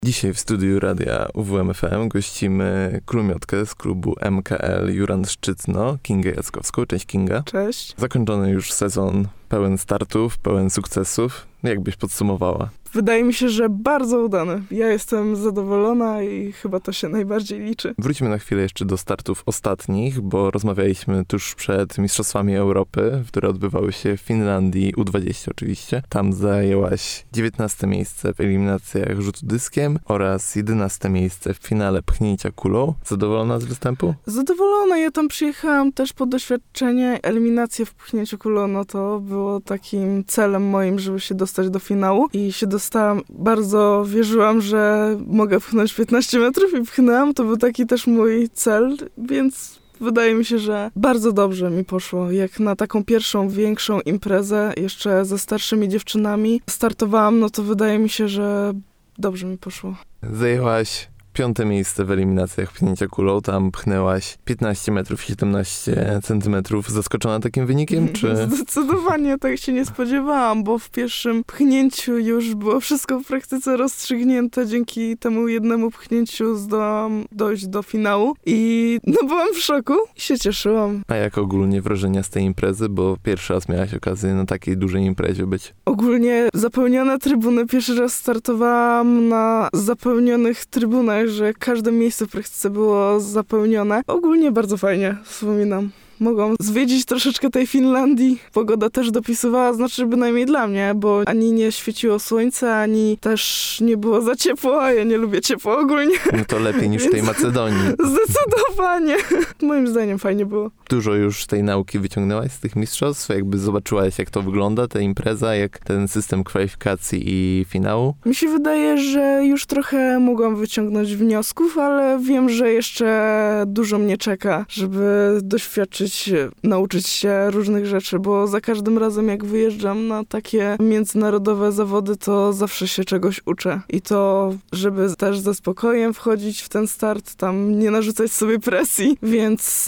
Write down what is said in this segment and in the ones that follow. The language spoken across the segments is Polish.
Dzisiaj w studiu Radia UWMFM gościmy klumiotkę z klubu MKL Juran Szczytno, Kingę Jackowską. Cześć Kinga. Cześć. Zakończony już sezon pełen startów, pełen sukcesów. Jak byś podsumowała? Wydaje mi się, że bardzo udany. Ja jestem zadowolona i chyba to się najbardziej liczy. Wróćmy na chwilę jeszcze do startów ostatnich, bo rozmawialiśmy tuż przed Mistrzostwami Europy, które odbywały się w Finlandii, U20 oczywiście. Tam zajęłaś 19 miejsce w eliminacjach rzutu dyskiem oraz 11 miejsce w finale pchnięcia kulą. Zadowolona z występu? Zadowolona. Ja tam przyjechałam też po doświadczenie. Eliminacje w pchnięciu kulą, no to było takim celem moim, żeby się dostać do finału i się dostałam. Bardzo wierzyłam, że mogę pchnąć 15 metrów i pchnęłam. To był taki też mój cel, więc wydaje mi się, że bardzo dobrze mi poszło. Jak na taką pierwszą, większą imprezę, jeszcze ze starszymi dziewczynami startowałam, no to wydaje mi się, że dobrze mi poszło. Zajęłaś 5. miejsce w eliminacjach pchnięcia kulą. Tam pchnęłaś 15 metrów 17 centymetrów. Zaskoczona takim wynikiem, czy? Zdecydowanie tak się nie spodziewałam, bo w pierwszym pchnięciu już było wszystko w praktyce rozstrzygnięte. Dzięki temu jednemu pchnięciu zdołam dojść do finału i byłam w szoku i się cieszyłam. A jak ogólnie wrażenia z tej imprezy, bo pierwszy raz miałaś okazję na takiej dużej imprezie być? Ogólnie zapełnione trybuny. Pierwszy raz startowałam na zapełnionych trybunach, że każde miejsce w praktyce było zapełnione. Ogólnie bardzo fajnie wspominam. Mogłam zwiedzić troszeczkę tej Finlandii. Pogoda też dopisywała, znaczy bynajmniej dla mnie, bo ani nie świeciło słońce, ani też nie było za ciepło, a ja nie lubię ciepła ogólnie. No to lepiej niż w tej Macedonii. Zdecydowanie. Moim zdaniem fajnie było. Dużo już tej nauki wyciągnęłaś z tych mistrzostw? Jakby zobaczyłaś, jak to wygląda, ta impreza, jak ten system kwalifikacji i finału? Mi się wydaje, że już trochę mogłam wyciągnąć wniosków, ale wiem, że jeszcze dużo mnie czeka, żeby doświadczyć, nauczyć się różnych rzeczy, bo za każdym razem jak wyjeżdżam na takie międzynarodowe zawody, to zawsze się czegoś uczę. I to, żeby też ze spokojem wchodzić w ten start, tam nie narzucać sobie presji, więc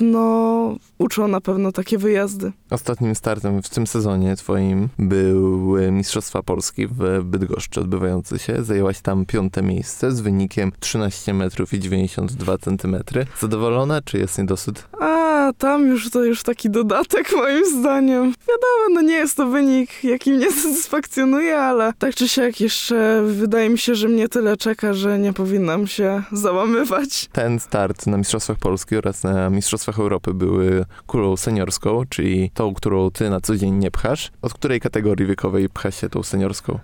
uczą na pewno takie wyjazdy. Ostatnim startem w tym sezonie twoim były Mistrzostwa Polski w Bydgoszczy odbywające się. Zajęłaś tam 5. miejsce z wynikiem 13 metrów i 92 centymetry. Zadowolona, czy jest niedosyt? Tam to już taki dodatek moim zdaniem. Wiadomo, nie jest to wynik, jaki mnie satysfakcjonuje, ale tak czy siak jeszcze wydaje mi się, że mnie tyle czeka, że nie powinnam się załamywać. Ten start na Mistrzostwach Polski oraz na Mistrzostwach Europy były kulą seniorską, czyli tą, którą ty na co dzień nie pchasz. Od której kategorii wiekowej pcha się tą seniorską?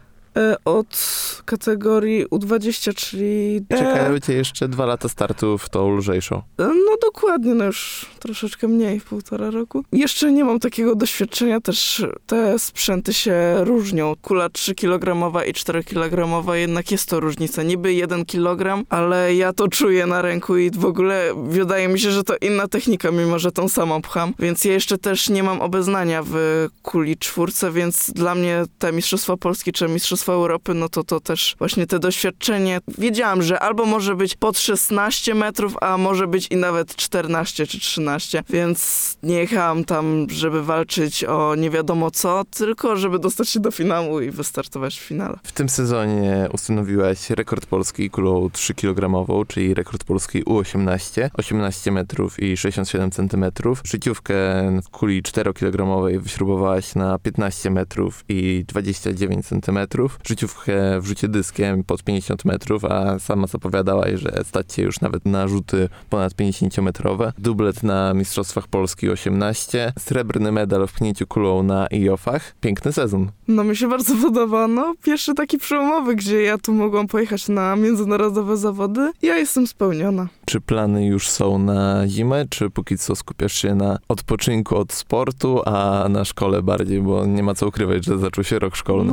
Od kategorii U20, czyli... Czekają cię jeszcze 2 lata startu w tą lżejszą. Dokładnie, już troszeczkę mniej, 1,5 roku. Jeszcze nie mam takiego doświadczenia, też te sprzęty się różnią. Kula 3 kg i 4 kg, jednak jest to różnica. Niby 1 kg, ale ja to czuję na ręku i w ogóle wydaje mi się, że to inna technika, mimo że tą samą pcham. Więc ja jeszcze też nie mam obeznania w kuli 4, więc dla mnie te Mistrzostwa Polski czy Mistrzostwa Europy, to też właśnie te doświadczenie. Wiedziałam, że albo może być pod 16 metrów, a może być i nawet 14 czy 13, więc nie jechałam tam, żeby walczyć o nie wiadomo co, tylko żeby dostać się do finału i wystartować w finale. W tym sezonie ustanowiłaś rekord Polski kulą 3 kg, czyli rekord Polski U18, 18 metrów i 67 centymetrów. Życiówkę w kuli 4 kg wyśrubowałaś na 15 metrów i 29 centymetrów. Życiówkę w rzucie dyskiem pod 50 metrów, a sama zapowiadałaś, że stać się już nawet na rzuty ponad 50-metrowe. Dublet na Mistrzostwach Polski 18, srebrny medal w pchnięciu kulą na IOF-ach. Piękny sezon. Mi się bardzo podoba. Pierwszy taki przełomowy, gdzie ja tu mogłam pojechać na międzynarodowe zawody. Ja jestem spełniona. Czy plany już są na zimę, czy póki co skupiasz się na odpoczynku od sportu, a na szkole bardziej, bo nie ma co ukrywać, że zaczął się rok szkolny?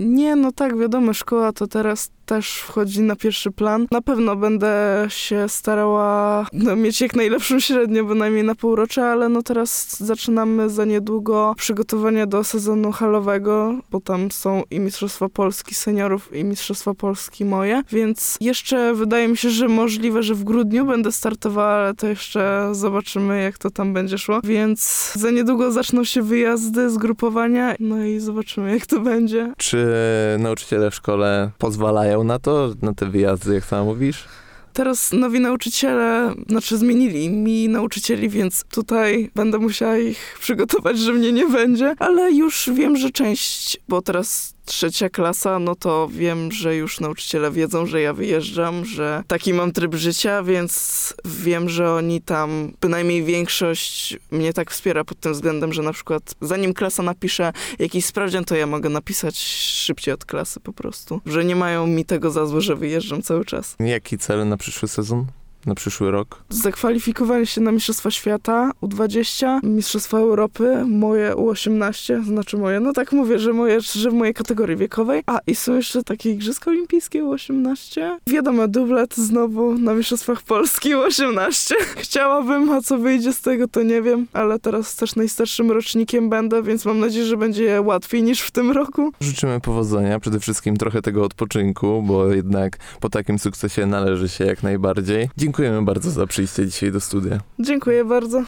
Tak, wiadomo, szkoła to teraz też wchodzi na pierwszy plan. Na pewno będę się starała mieć jak najlepszą średnią, bynajmniej na półrocze, ale teraz zaczynamy za niedługo przygotowania do sezonu halowego, bo tam są i Mistrzostwa Polski seniorów, i Mistrzostwa Polski moje, więc jeszcze wydaje mi się, że możliwe, że w grudniu będę startowała, ale to jeszcze zobaczymy, jak to tam będzie szło, więc za niedługo zaczną się wyjazdy, zgrupowania, i zobaczymy, jak to będzie. Czy nauczyciele w szkole pozwalają pozwalają na to, na te wyjazdy, jak sama mówisz? Teraz nowi nauczyciele, zmienili mi nauczycieli, więc tutaj będę musiała ich przygotować, że mnie nie będzie, ale już wiem, że część, bo teraz 3. klasa, no to wiem, że już nauczyciele wiedzą, że ja wyjeżdżam, że taki mam tryb życia, więc wiem, że oni tam, bynajmniej większość mnie tak wspiera pod tym względem, że na przykład zanim klasa napisze jakiś sprawdzian, to ja mogę napisać szybciej od klasy po prostu. Że nie mają mi tego za złe, że wyjeżdżam cały czas. Jaki cel na przyszły sezon? Na przyszły rok? Zakwalifikowali się na Mistrzostwa Świata U20, Mistrzostwa Europy, moje U18, znaczy moje, no tak mówię, że w mojej kategorii wiekowej. A i są jeszcze takie Igrzyska Olimpijskie U18. Wiadomo, dublet znowu na Mistrzostwach Polski U18. Chciałabym, a co wyjdzie z tego, to nie wiem, ale teraz też najstarszym rocznikiem będę, więc mam nadzieję, że będzie łatwiej niż w tym roku. Życzymy powodzenia, przede wszystkim trochę tego odpoczynku, bo jednak po takim sukcesie należy się jak najbardziej. Dziękujemy bardzo za przyjście dzisiaj do studia. Dziękuję bardzo.